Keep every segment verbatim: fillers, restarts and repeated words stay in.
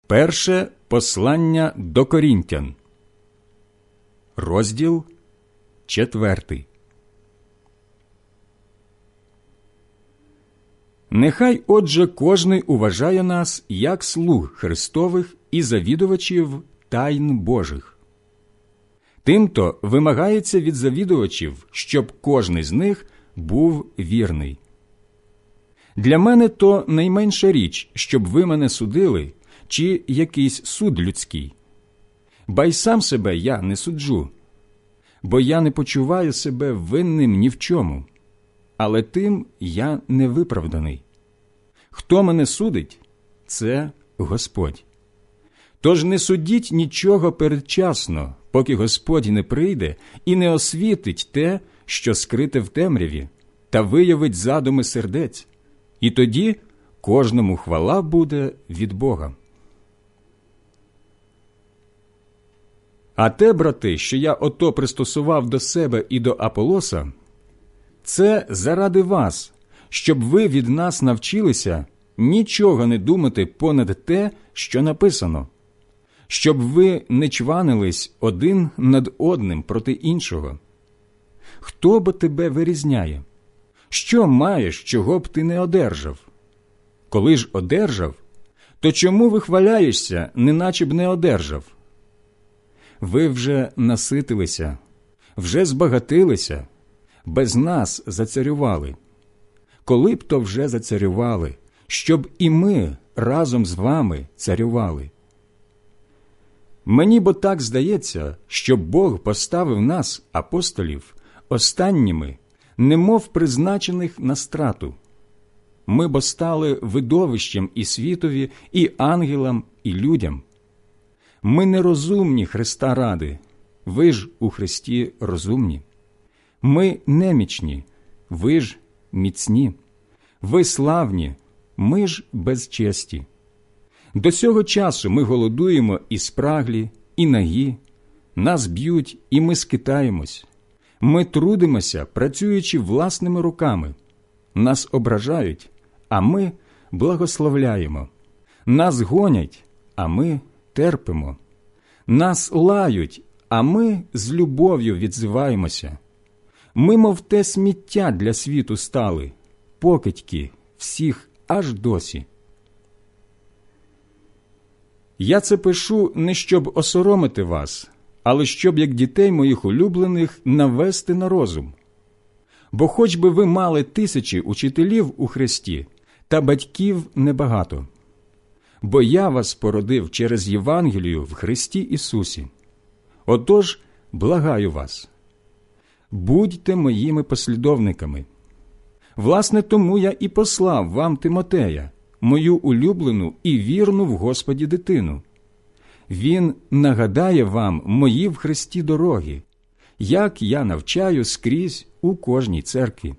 Перше послання до Корінтян, розділ четвертий. Нехай, отже, кожний уважає нас як слуг Христових і завідувачів тайн Божих. Тимто вимагається від завідувачів, щоб кожний з них був вірний. Для мене то найменша річ, щоб ви мене судили, чи якийсь суд людський. Ба й сам себе я не суджу, бо я не почуваю себе винним ні в чому, але тим я не виправданий. Хто мене судить, це Господь. Тож не судіть нічого передчасно, поки Господь не прийде і не освітить те, що скрите в темряві, та виявить задуми сердець, і тоді кожному хвала буде від Бога. А те, брати, що я ото пристосував до себе і до Аполоса, це заради вас, щоб ви від нас навчилися нічого не думати понад те, що написано, щоб ви не чванились один над одним проти іншого. Хто бо тебе вирізняє? Що маєш, чого б ти не одержав? Коли ж одержав, то чому вихваляєшся, неначе б не одержав? Ви вже наситилися, вже збагатилися, без нас зацарювали. Коли б то вже зацарювали, щоб і ми разом з вами царювали? Мені бо так здається, що Бог поставив нас, апостолів, останніми, немов призначених на страту. Ми бо стали видовищем і світові, і ангелам, і людям. Ми нерозумні Христа ради, ви ж у Христі розумні. Ми немічні, ви ж міцні. Ви славні, ми ж безчесті. До сього часу ми голодуємо і спраглі, і нагі, нас б'ють, і ми скитаємось. Ми трудимося, працюючи власними руками. Нас ображають, а ми благословляємо. Нас гонять, а ми терпимо. Нас лають, а ми з любов'ю відзиваємося. Ми, мов те сміття для світу стали, покидьки всіх аж досі. Я це пишу не щоб осоромити вас, але щоб, як дітей моїх улюблених, навести на розум. Бо хоч би ви мали тисячі учителів у Христі, та батьків небагато. Бо я вас породив через Євангелію в Христі Ісусі. Отож, благаю вас, будьте моїми послідовниками. Власне, тому я і послав вам Тимотея, мою улюблену і вірну в Господі дитину. Він нагадає вам мої в Христі дороги, як я навчаю скрізь у кожній церкві.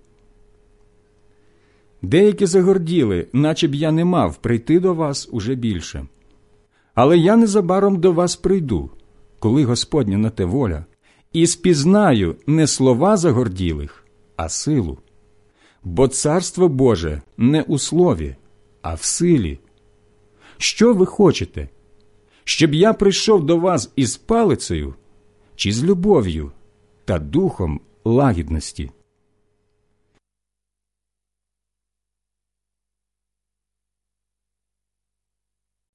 Деякі загорділи, наче б я не мав прийти до вас уже більше. Але я незабаром до вас прийду, коли Господня на те воля, і спізнаю не слова загорділих, а силу. Бо Царство Боже не у слові, а в силі. Що ви хочете? Щоб я прийшов до вас із палицею, чи з любов'ю та духом лагідності?